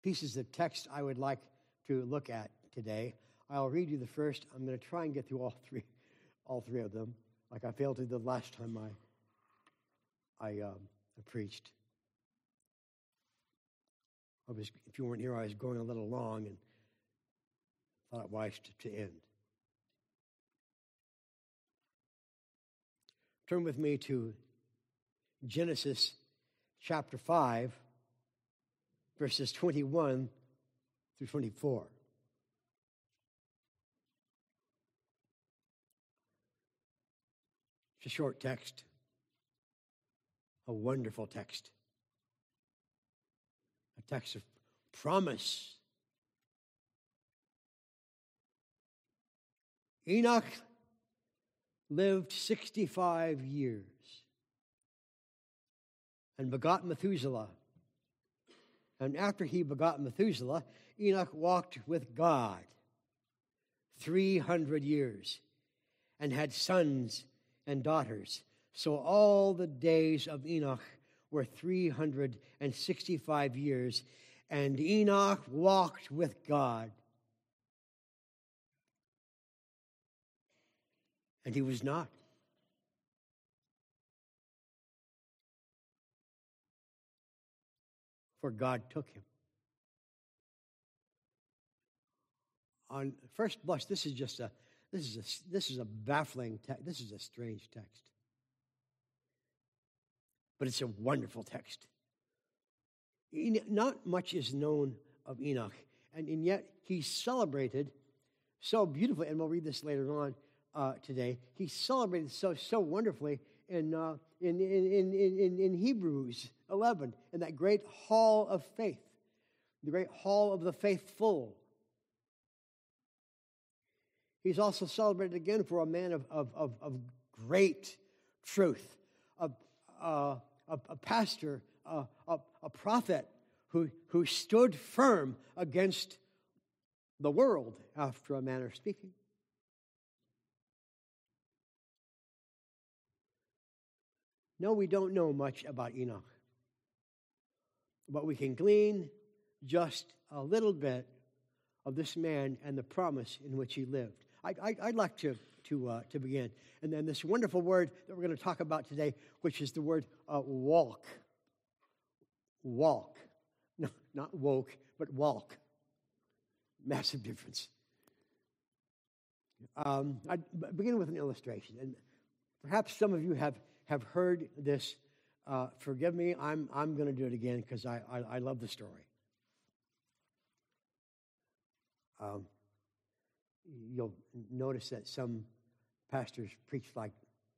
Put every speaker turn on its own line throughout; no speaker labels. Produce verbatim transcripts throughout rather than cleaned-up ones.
pieces of text I would like to look at today. I'll read you the first. I'm going to try and get through all three, all three of them, like I failed to the last time I, I, um, I preached. I was, if you weren't here, I was going a little long and thought it wise to, to end. Turn with me to Genesis chapter five, verses twenty-one through twenty-four. It's a short text, a wonderful text, a text of promise. Enoch lived sixty-five years and begot Methuselah. And after he begot Methuselah, Enoch walked with God three hundred years and had sons and daughters. So all the days of Enoch were three hundred sixty-five years, and Enoch walked with God. And he was not. For God took him. On first blush, this is just a this is a this is a baffling text. This is a strange text. But it's a wonderful text. Not much is known of Enoch, and, and yet he's celebrated so beautifully, and we'll read this later on uh, today. He's celebrated so so wonderfully in, uh, in, in, in, in, in Hebrews eleven, in that great hall of faith, the great hall of the faithful. He's also celebrated again for a man of, of, of, of great truth, a, a, a, a pastor, a, a, a prophet who, who stood firm against the world, after a manner of speaking. No, we don't know much about Enoch, but we can glean just a little bit of this man and the promise in which he lived. I, I, I'd like to to uh, to begin, and then this wonderful word that we're going to talk about today, which is the word uh, walk. Walk, no, not woke, but walk. Massive difference. Um, I begin with an illustration, and perhaps some of you have have heard this. Uh, forgive me, I'm I'm going to do it again because I, I I love the story. Um, you'll notice that some pastors preach like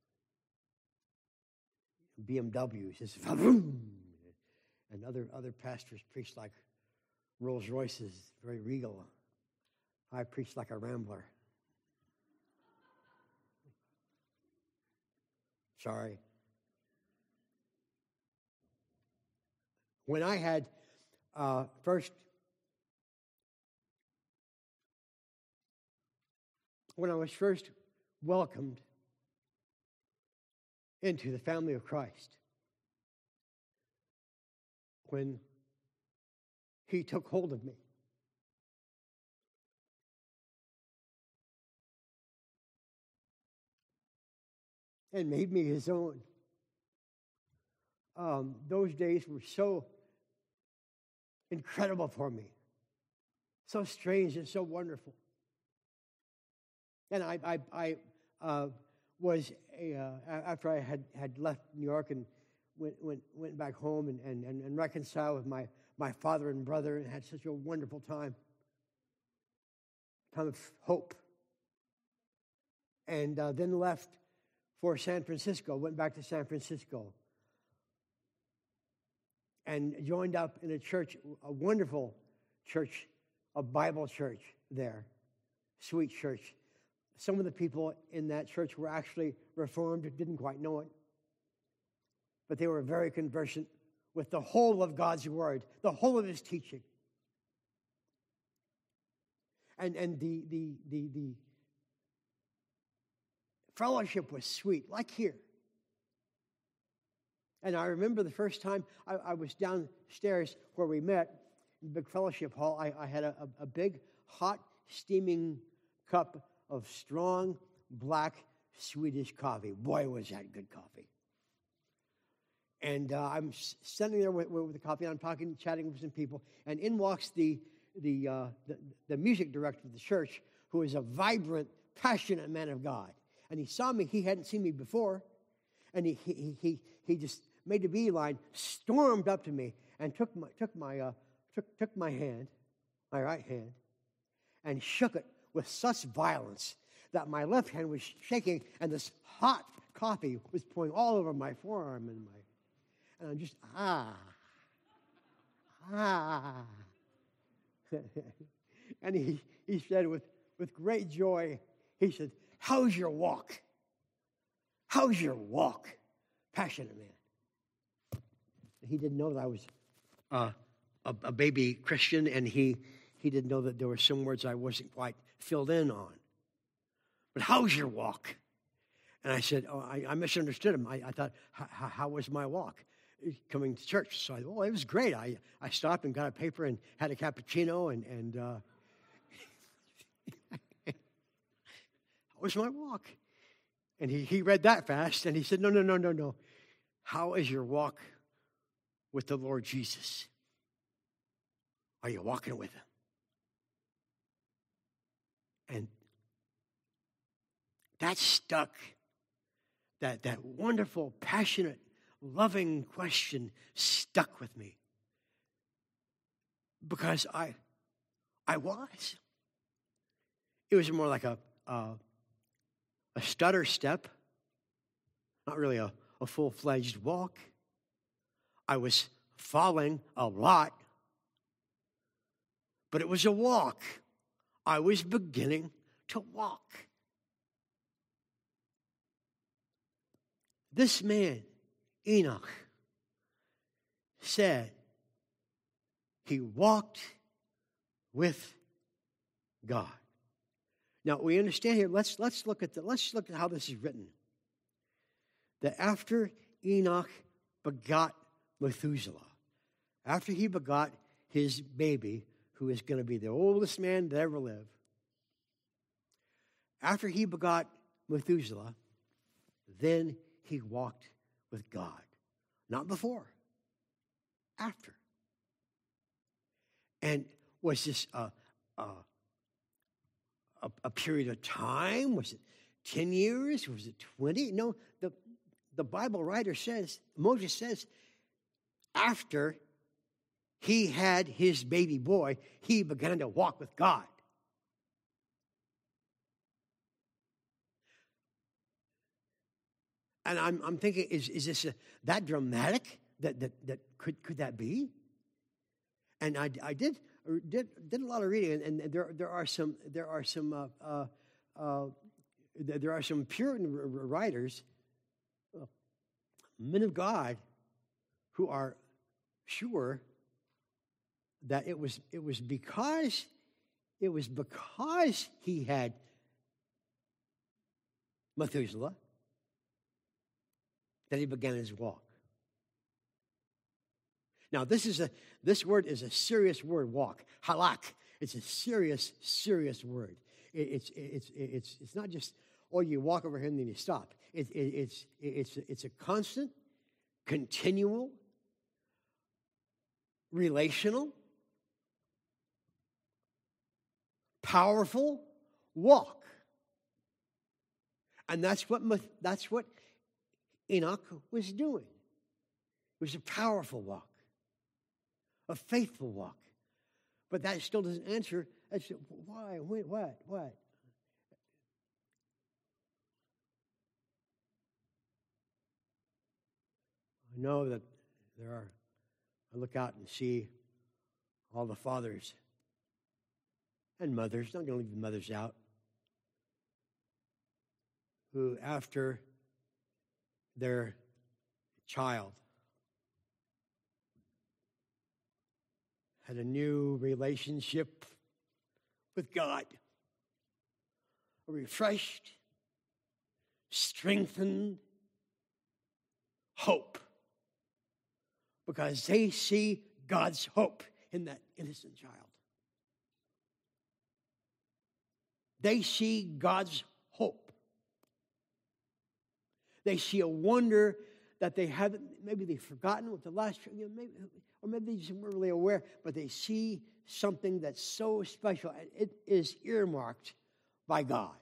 B M Ws, just and other other pastors preach like Rolls Royces, very regal. I preach like a Rambler. Sorry. When I had uh, first, when I was first welcomed into the family of Christ, when he took hold of me, and made me his own. Um, those days were so incredible for me, so strange and so wonderful. And I, I, I uh, was a, uh, after I had, had left New York and went went went back home and and, and reconciled with my my father and brother and had such a wonderful time, time of hope. And uh, then left for San Francisco, went back to San Francisco and joined up in a church, a wonderful church, a Bible church there, sweet church. Some of the people in that church were actually Reformed, didn't quite know it, but they were very conversant with the whole of God's Word, the whole of His teaching. And and the the the the fellowship was sweet, like here. And I remember the first time I, I was downstairs where we met, big fellowship hall, I, I had a, a big, hot, steaming cup of strong, black Swedish coffee. Boy, was that good coffee. And uh, I'm sitting there with, with the coffee, and I'm talking, chatting with some people, and in walks the, the, uh, the, the music director of the church, who is a vibrant, passionate man of God. And he saw me. He hadn't seen me before. And he he he, he just made a beeline, stormed up to me, and took my took my uh, took took my hand, my right hand, and shook it with such violence that my left hand was shaking, and this hot coffee was pouring all over my forearm and my, and I'm just ah ah, and he he said with with great joy, he said, "How's your walk? How's your walk?" Passionate man. He didn't know that I was uh, a, a baby Christian, and he, he didn't know that there were some words I wasn't quite filled in on. But how's your walk? And I said, oh, I, I misunderstood him. I, I thought, how was my walk coming to church? So I thought, oh, it was great. I, I stopped and got a paper and had a cappuccino, and, and uh, how was my walk? And he, he read that fast, and he said, no, no, no, no, no. How is your walk with the Lord Jesus? Are you walking with him? And that stuck. That, that wonderful, passionate, loving question stuck with me. Because I, I was. It was more like a... a A stutter step, not really a, a full-fledged walk. I was falling a lot, but it was a walk. I was beginning to walk. This man, Enoch, said he walked with God. Now, we understand here, let's, let's, look at the, let's look at how this is written. That after Enoch begot Methuselah, after he begot his baby, who is going to be the oldest man to ever live, after he begot Methuselah, then he walked with God. Not before, after. And was this a... a A, a period of time? Was it ten years? Was it twenty? No, the, the Bible writer says, Moses says, after he had his baby boy, he began to walk with God. And I'm, I'm thinking, is, is this a, that dramatic? That, that, that could, could that be? And I, I did... Did, did a lot of reading, and, and there there are some there are some uh, uh, uh, there are some Puritan writers, uh, men of God, who are sure that it was it was because it was because he had Methuselah that he began his walk. Now, this is a this word is a serious word, walk. Halak. It's a serious, serious word. It, it's it's it's it's not just, oh, you walk over here and then you stop. It, it, it's it's it's a constant, continual, relational, powerful walk. And that's what that's what Enoch was doing. It was a powerful walk. A faithful walk. But that still doesn't answer. Why? What? What? What? I know that there are, I look out and see all the fathers and mothers, not going to leave the mothers out, who after their child had a new relationship with God, a refreshed, strengthened hope, because they see God's hope in that innocent child. They see God's hope. They see a wonder that they haven't, maybe they've forgotten what the last, you know, maybe, or maybe they just weren't really aware, but they see something that's so special, and it is earmarked by God.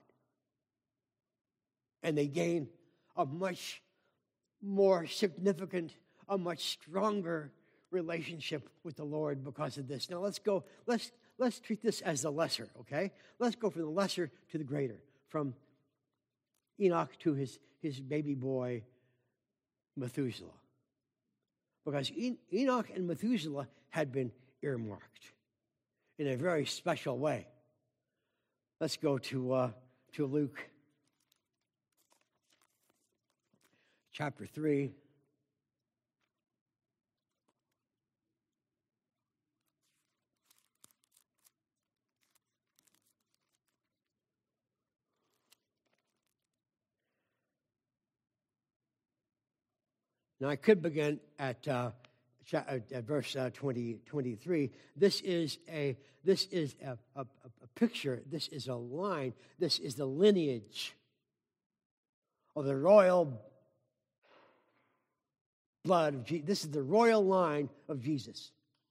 And they gain a much more significant, a much stronger relationship with the Lord because of this. Now let's go, let's let's treat this as the lesser, okay? Let's go from the lesser to the greater, from Enoch to his, his baby boy, Methuselah. Because en- Enoch and Methuselah had been earmarked in a very special way. Let's go to uh, to Luke chapter three. Now, I could begin at uh, at verse uh, twenty, twenty-three. This is a this is a, a, a picture. This is a line. This is the lineage of the royal blood of Jesus. This is the royal line of Jesus.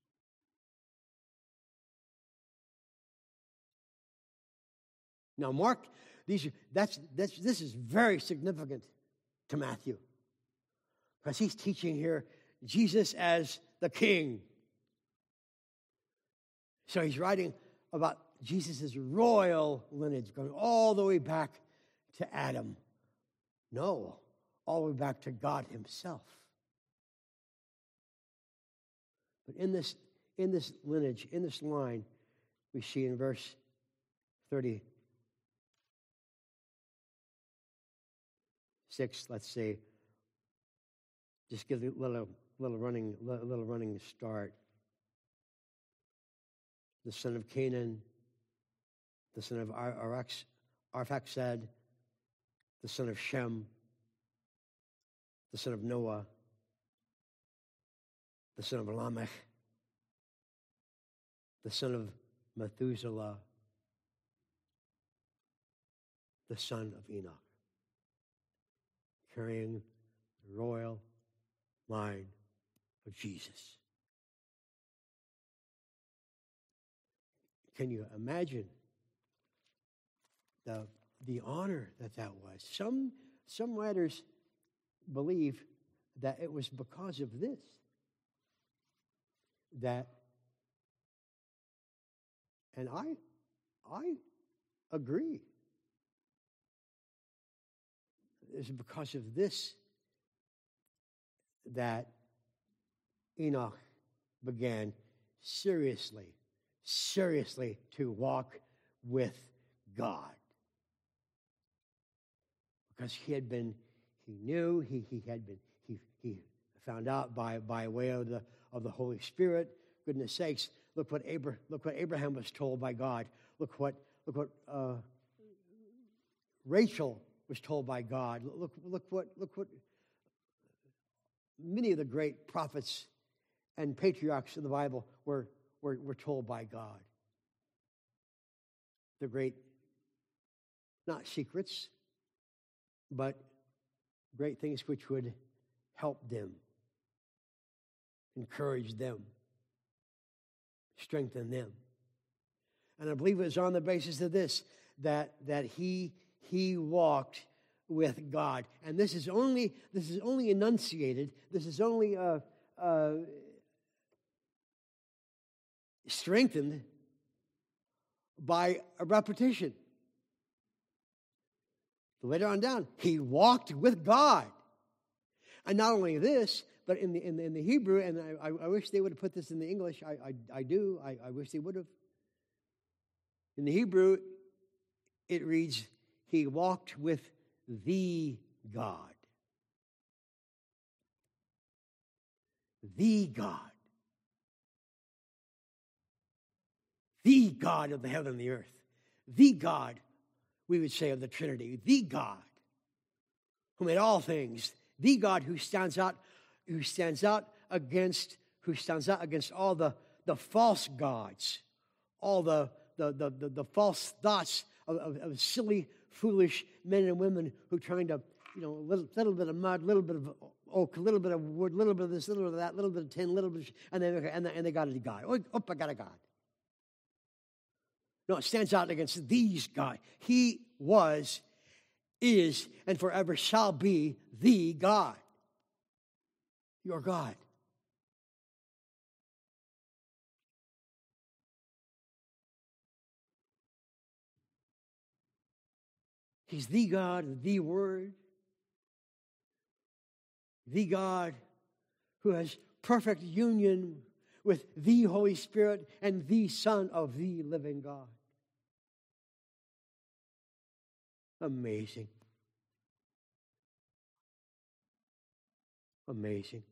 Now, Mark, these that's that's this is very significant to Matthew. Because he's teaching here Jesus as the king. So he's writing about Jesus' royal lineage, going all the way back to Adam. No, all the way back to God himself. But in this, in this lineage, in this line, we see in verse thirty-six, let's say, just give a little, little running, little running start. The son of Canaan, the son of Arax, Arphaxad, the son of Shem, the son of Noah, the son of Lamech, the son of Methuselah, the son of Enoch, carrying the royal line of Jesus. Can you imagine the, the honor that that was? Some, some writers believe that it was because of this that, and I, I agree. It's because of this that Enoch began seriously, seriously to walk with God. Because he had been, he knew, he, he had been, he, he found out by, by way of the of the Holy Spirit. Goodness sakes, look what Abraham, look what Abraham was told by God. Look what look what uh, Rachel was told by God. Look look what look what many of the great prophets and patriarchs of the Bible were, were, were told by God. The great, not secrets, but great things which would help them, encourage them, strengthen them. And I believe it was on the basis of this that, that he, he walked with God. And this is only this is only enunciated, this is only uh, uh, strengthened by a repetition. Later on down, he walked with God. And not only this, but in the in the, in the Hebrew, and I, I wish they would have put this in the English. I I, I do. I, I wish they would have. In the Hebrew, it reads, he walked with the God. The God. The God of the heaven and the earth. The God, we would say, of the Trinity. The God who made all things. The God who stands out, who stands out against, who stands out against all the the false gods, all the, the, the, the, the false thoughts of, of, of silly, foolish men and women who are trying to, you know, a little, little bit of mud, a little bit of oak, a little bit of wood, a little bit of this, a little bit of that, a little bit of tin, a little bit of, and, they, and, they, and they got a God. Oh, oh, I got a God. No, it stands out against these God. He was, is, and forever shall be the God. Your God. He's the God, the Word, the God who has perfect union with the Holy Spirit and the Son of the living God. Amazing. Amazing.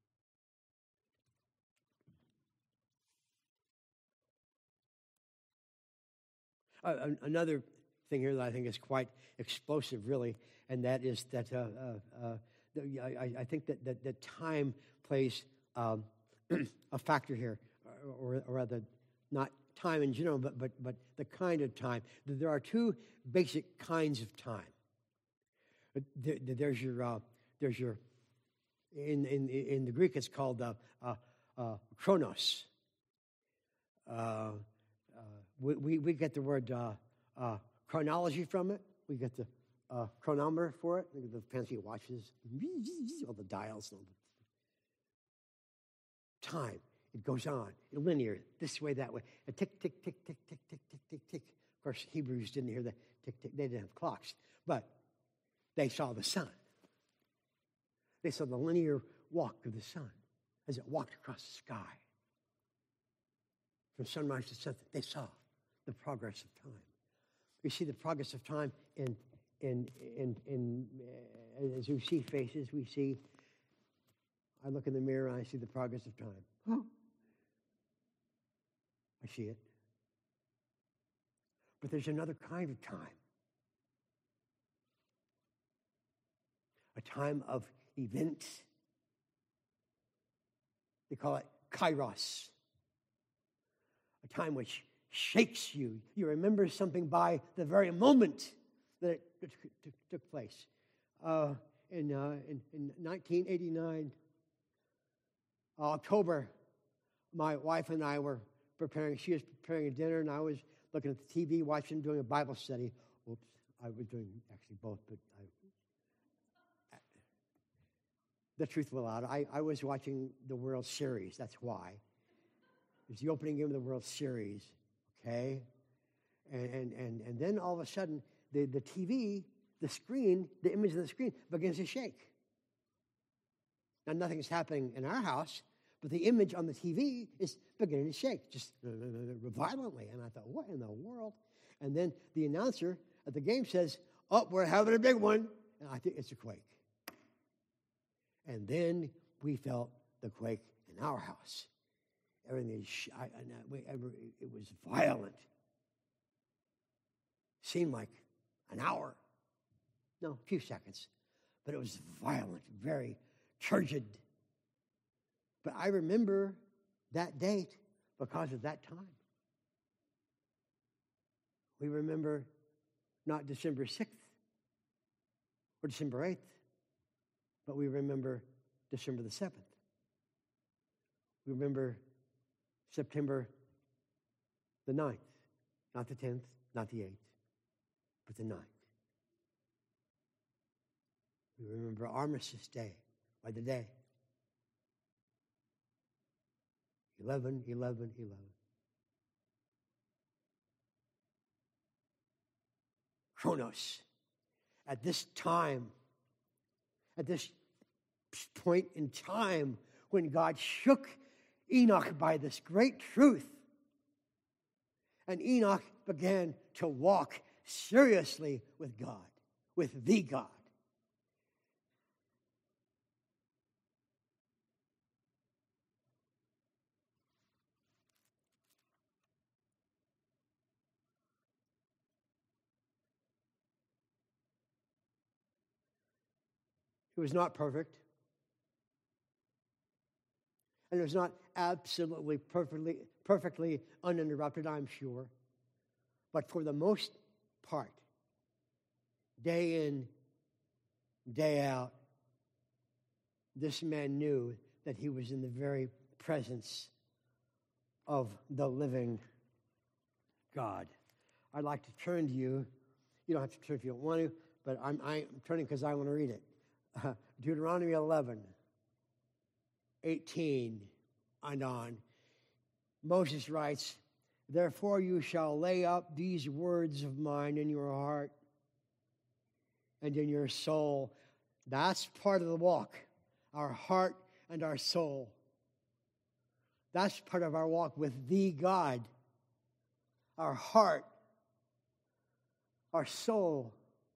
Uh, another thing here that I think is quite explosive, really, and that is that uh, uh, uh, the, I, I think that, that, that time plays um, a factor here, or, or rather, not time in general, but, but, but the kind of time. There are two basic kinds of time. There, there's your, uh, there's your, in, in, in the Greek it's called uh, uh, uh, chronos. Uh, uh, we, we, we get the word uh, uh, chronology from it. We get the uh, chronometer for it. Look at the fancy watches, all the dials, and all the time. It goes on, linear, this way, that way. A tick, tick, tick, tick, tick, tick, tick, tick, tick. Of course, Hebrews didn't hear the tick, tick. They didn't have clocks. But they saw the sun. They saw the linear walk of the sun as it walked across the sky. From sunrise to sunset, they saw the progress of time. We see the progress of time in, in, in, in uh, as we see faces, we see, I look in the mirror and I see the progress of time. Oh. I see it. But there's another kind of time. A time of events. They call it kairos. A time which shakes you. You remember something by the very moment that it t- t- took place. Uh, in, uh, in, in nineteen eighty-nine, October, my wife and I were preparing, she was preparing a dinner, and I was looking at the T V, watching, doing a Bible study. Oops, I was doing actually both, but I, the truth will out. I, I was watching the World Series, that's why. It was the opening game of the World Series, okay? And, and, and, and then all of a sudden, the, the T V, the screen, the image of the screen begins to shake. Now, nothing's happening in our house, but the image on the T V is beginning to shake, just violently. And I thought, what in the world? And then the announcer at the game says, oh, we're having a big one. And I think it's a quake. And then we felt the quake in our house. Everything is, sh- I, and I, we, ever, it was violent. Seemed like an hour. No, a few seconds. But it was violent, very turgid. But I remember that date because of that time. We remember not December sixth or December eighth, but we remember December the seventh. We remember September the ninth, not the tenth, not the eighth, but the ninth. We remember Armistice Day by the day. eleven, eleven, eleven. Chronos. At this time, at this point in time when God shook Enoch by this great truth, and Enoch began to walk seriously with God, with the God. It was not perfect. And it was not absolutely perfectly, perfectly uninterrupted, I'm sure. But for the most part, day in, day out, this man knew that he was in the very presence of the living God. I'd like to turn to you. You don't have to turn if you don't want to, but I'm, I'm turning because I want to read it. Uh, Deuteronomy eleven, eighteen and on. Moses writes, "Therefore you shall lay up these words of mine in your heart and in your soul." That's part of the walk, our heart and our soul. That's part of our walk with the God. Our heart, our soul.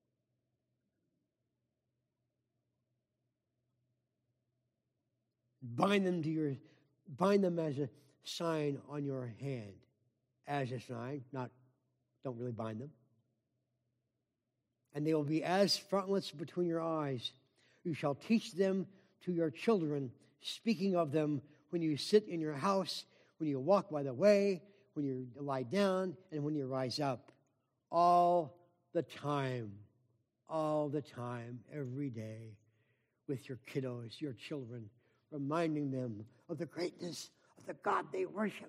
Bind them to your, bind them as a sign on your hand. As a sign, not, don't really bind them. And they will be as frontlets between your eyes. You shall teach them to your children, speaking of them when you sit in your house, when you walk by the way, when you lie down, and when you rise up. All the time, all the time, every day, with your kiddos, your children, reminding them of the greatness of the God they worship.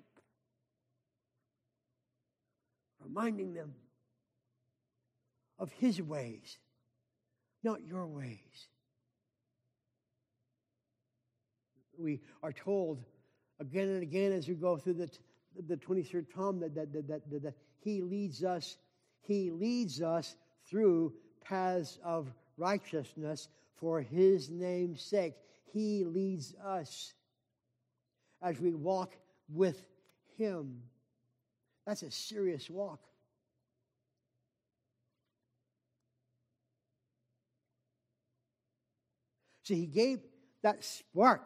Reminding them of His ways, not your ways. We are told again and again as we go through the, the twenty-third Psalm that, that, that, that, that He leads us, He leads us through paths of righteousness for His name's sake. He leads us as we walk with Him. That's a serious walk. So He gave that spark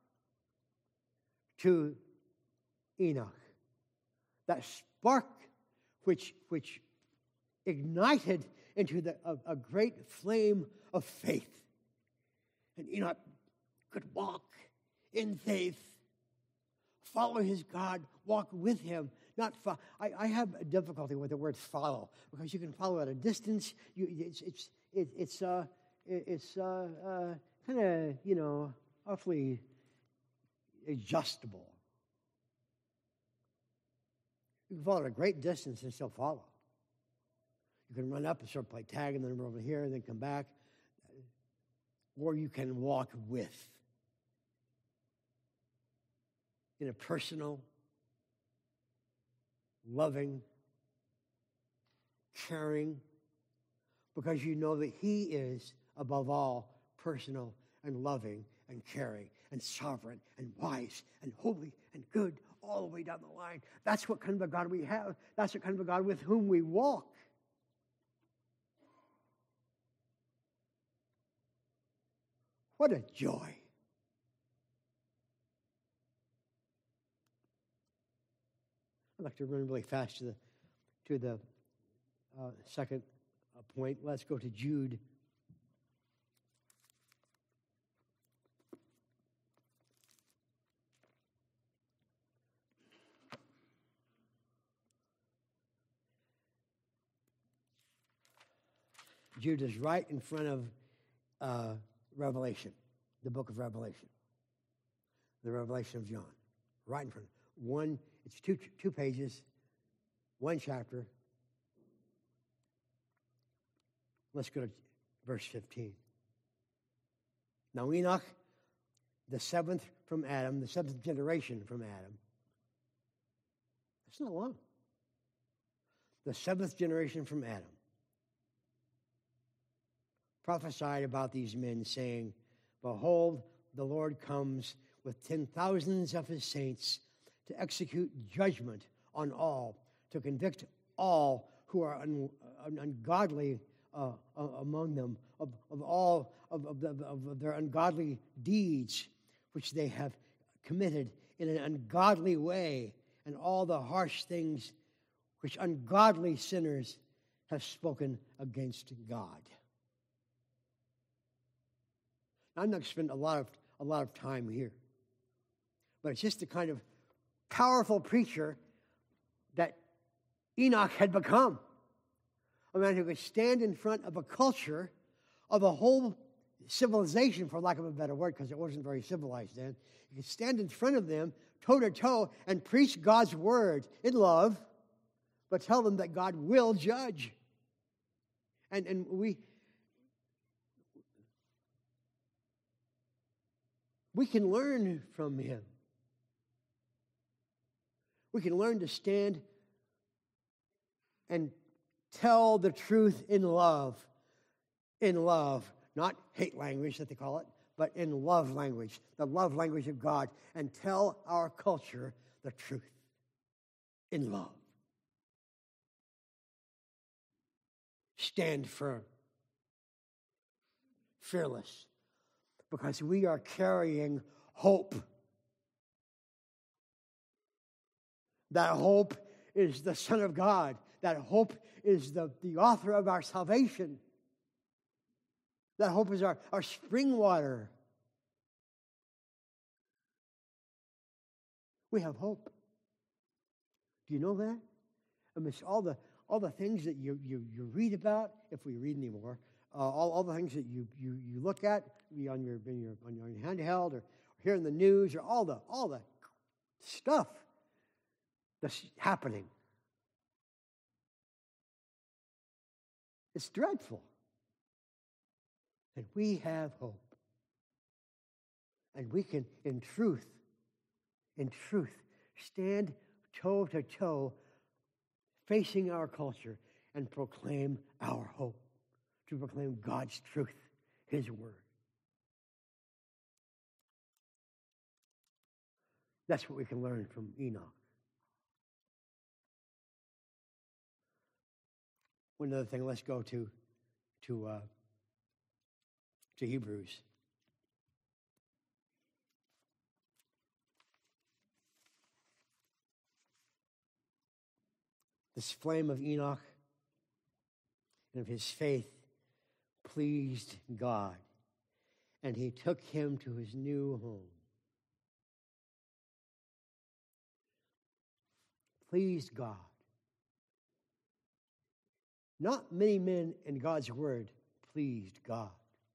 to Enoch. That spark which, which ignited into the, a, a great flame of faith. And Enoch could walk in faith, follow his God, walk with Him. Not fo- I, I have a difficulty with the word follow because you can follow at a distance. You, it's it's it, it's uh it's uh, uh, kind of you know awfully adjustable. You can follow at a great distance and still follow. You can run up and sort of play tag and then run over here and then come back, or you can walk with in a personal, loving, caring, because you know that He is, above all, personal and loving and caring and sovereign and wise and holy and good all the way down the line. That's what kind of a God we have. That's the kind of a God with whom we walk. What a joy. I'd like to run really fast to the to the uh, second uh, point. Let's go to Jude. Jude is right in front of uh, Revelation, the book of Revelation, the Revelation of John, right in front. One, it's two two pages, one chapter. Let's go to verse fifteen. Now Enoch, the seventh from Adam, the seventh generation from Adam. That's not long. The seventh generation from Adam prophesied about these men, saying, "Behold, the Lord comes with ten thousands of His saints to execute judgment on all, to convict all who are un, un, ungodly uh, uh, among them, of, of all of, of, the, of their ungodly deeds which they have committed in an ungodly way, and all the harsh things which ungodly sinners have spoken against God." I'm not going to spend a lot of a lot of time here, but it's just the kind of powerful preacher that Enoch had become. A man who could stand in front of a culture, of a whole civilization, for lack of a better word, because it wasn't very civilized then. He could stand in front of them, toe to toe, and preach God's word in love, but tell them that God will judge. And, and we, we can learn from him. We can learn to stand and tell the truth in love. In love. Not hate language that they call it, but in love language. The love language of God. And tell our culture the truth. In love. Stand firm. Fearless. Because we are carrying hope. That hope is the Son of God. That hope is the, the author of our salvation. That hope is our, our spring water. We have hope. Do you know that? Amidst all the all the things that you, you, you read about, if we read anymore, uh, all, all the things that you, you, you look at on your, in your on your handheld or hear in the news, or all the all the stuff that's happening. It's dreadful. And we have hope. And we can, in truth, in truth, stand toe to toe, facing our culture, and proclaim our hope, to proclaim God's truth, His word. That's what we can learn from Enoch. One other thing, let's go to to uh, to Hebrews. This flame of Enoch and of his faith pleased God, and he took him to his new home. Pleased God. Not many men in God's word pleased God.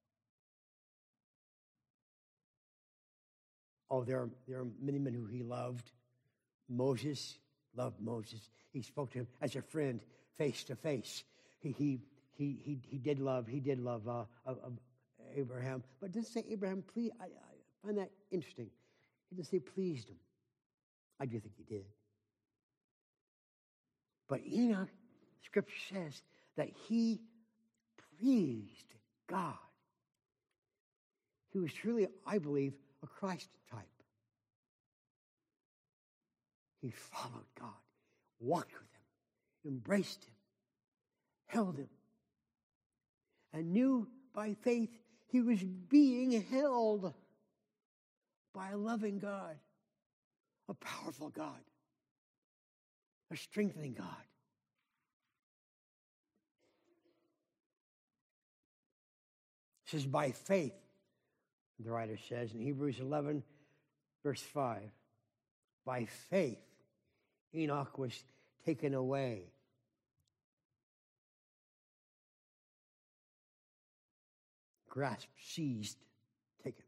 Oh, there are, there are many men who he loved. Moses loved Moses. He spoke to him as a friend, face to face. He he he he, he did love. He did love uh, uh, uh, Abraham, but it doesn't say Abraham. Please, I, I find that interesting. He doesn't say pleased him. I do think he did. But Enoch, Scripture says that he pleased God. He was truly, I believe, a Christ type. He followed God, walked with him, embraced him, held him, and knew by faith he was being held by a loving God, a powerful God, a strengthening God. It says by faith, the writer says in Hebrews eleven, verse five, by faith, Enoch was taken away. Grasped, seized, taken.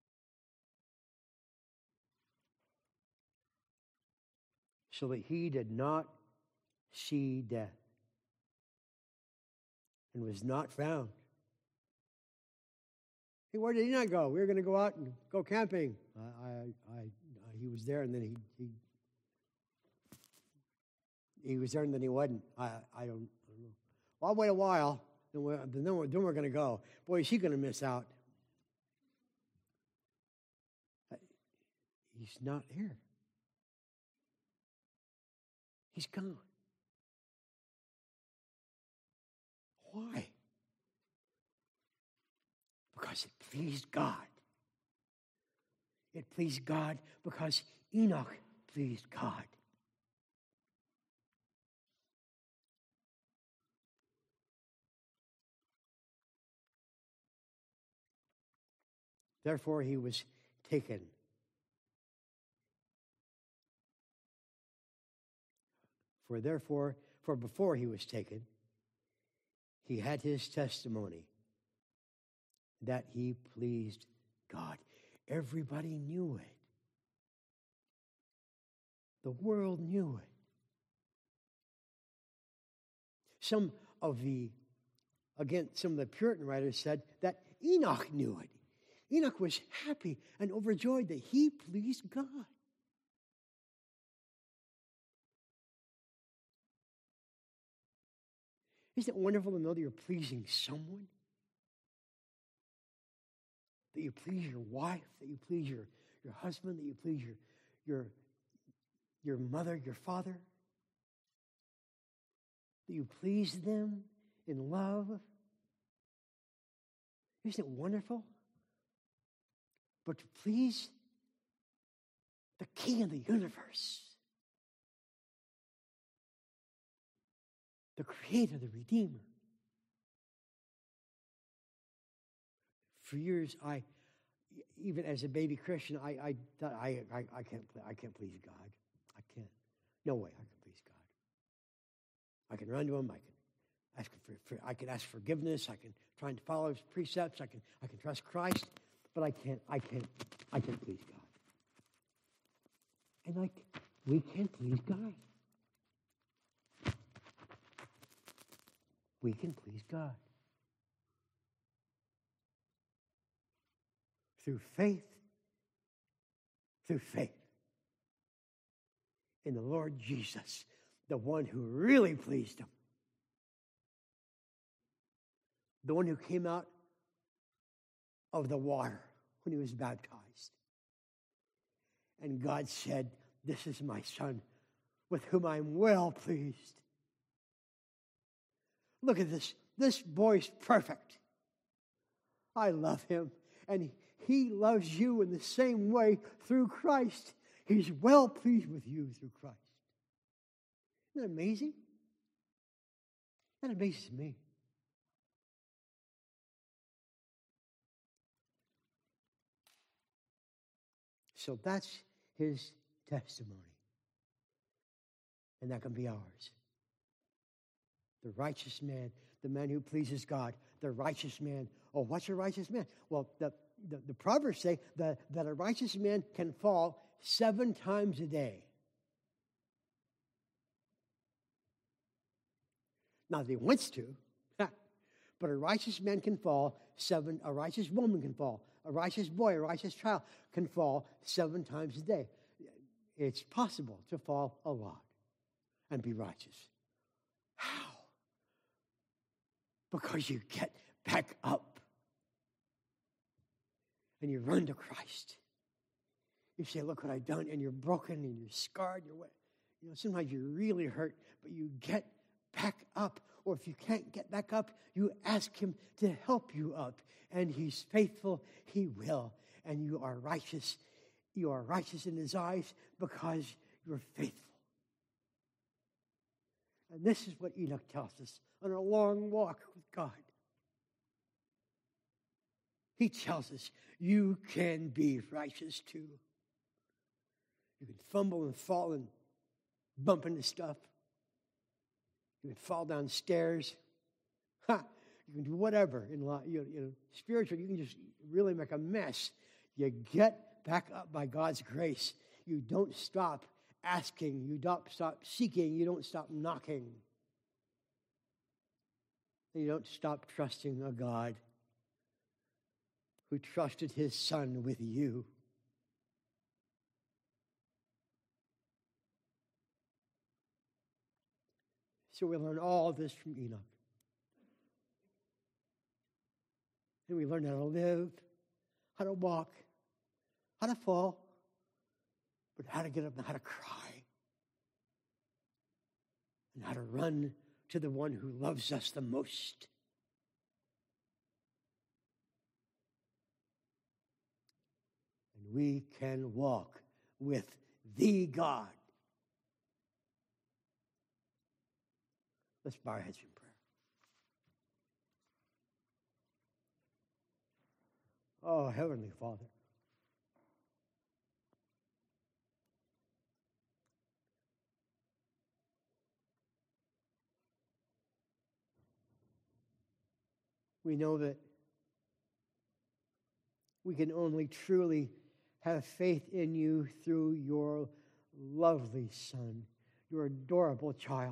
So that he did not see death and was not found. Hey, where did Enoch go? We were going to go out and go camping. I, I, I, he was there, and then he, he, he was there, and then he wasn't. I, I don't, I don't know. Well, I'll wait a while, then we're, then we're, then we're going to go. Boy, is he going to miss out? He's not here. He's gone. Why? Because it pleased God. It pleased God because Enoch pleased God. Therefore, he was taken For therefore, for before he was taken, he had his testimony that he pleased God. Everybody knew it. The world knew it. Some of the, again, some of the Puritan writers said that Enoch knew it. Enoch was happy and overjoyed that he pleased God. Isn't it wonderful to know that you're pleasing someone? That you please your wife, that you please your, your husband, that you please your, your, your mother, your father. That you please them in love. Isn't it wonderful? But to please the King of the universe, the Creator, the Redeemer. For years, I, even as a baby Christian, I, I, I, I, I can't, I can't please God. I can't. No way I can please God. I can run to Him. I can ask for, for, I can ask forgiveness. I can try and follow His precepts. I can, I can trust Christ, but I can't, I can't, I can't please God. And like, we can't please God. We can please God. Through faith, through faith in the Lord Jesus, the one who really pleased Him. The one who came out of the water when He was baptized. And God said, "This is my Son, with whom I am well pleased." Look at this. This boy's perfect. I love him. And he loves you in the same way through Christ. He's well pleased with you through Christ. Isn't that amazing? That amazes me. So that's his testimony. And that can be ours. The righteous man, the man who pleases God, the righteous man. Oh, what's a righteous man? Well, the, the, the Proverbs say that, that a righteous man can fall seven times a day. Not that he wants to, but a righteous man can fall seven, a righteous woman can fall, a righteous boy, a righteous child can fall seven times a day. It's possible to fall a lot and be righteous. How? Because you get back up and you run to Christ. You say, "Look what I've done," and you're broken and you're scarred. You're what? You know, sometimes you're really hurt, but you get back up. Or if you can't get back up, you ask Him to help you up, and He's faithful. He will, and you are righteous. You are righteous in His eyes because you're faithful. And this is what Enoch tells us on a long walk with God. He tells us you can be righteous too. You can fumble and fall and bump into stuff. You can fall down stairs. Ha! You can do whatever in life. You know, you know, spiritually, you can just really make a mess. You get back up by God's grace. You don't stop asking. You don't stop seeking. You don't stop knocking. You don't stop trusting a God who trusted His Son with you. So we learn all this from Enoch. And we learn how to live, how to walk, how to fall, but how to get up and how to cry. And how to run to the one who loves us the most. And we can walk with the God. Let's bow our heads in prayer. Oh, Heavenly Father. We know that we can only truly have faith in you through your lovely Son, your adorable child.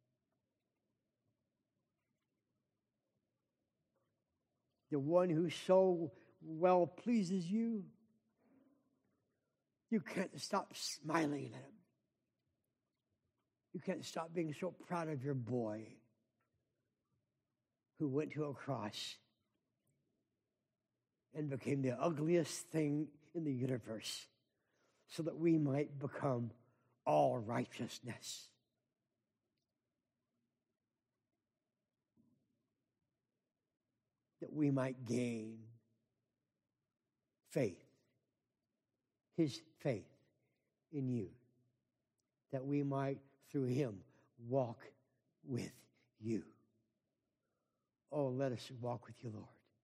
The one who so well pleases you. You can't stop smiling at him. You can't stop being so proud of your boy who went to a cross and became the ugliest thing in the universe so that we might become all righteousness. That we might gain faith, his faith in you, that we might, through him, walk with you. Oh, let us walk with you, Lord.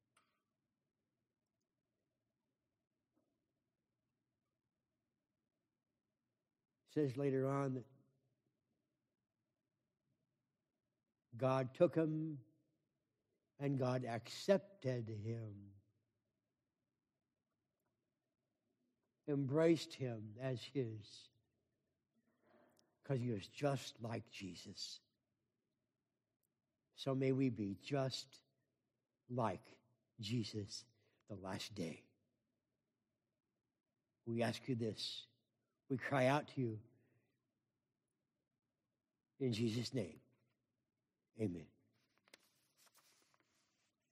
It says later on that God took him and God accepted him, embraced him as his, because he was just like Jesus. So may we be just like Jesus the last day. We ask you this. We cry out to you in Jesus' name. Amen.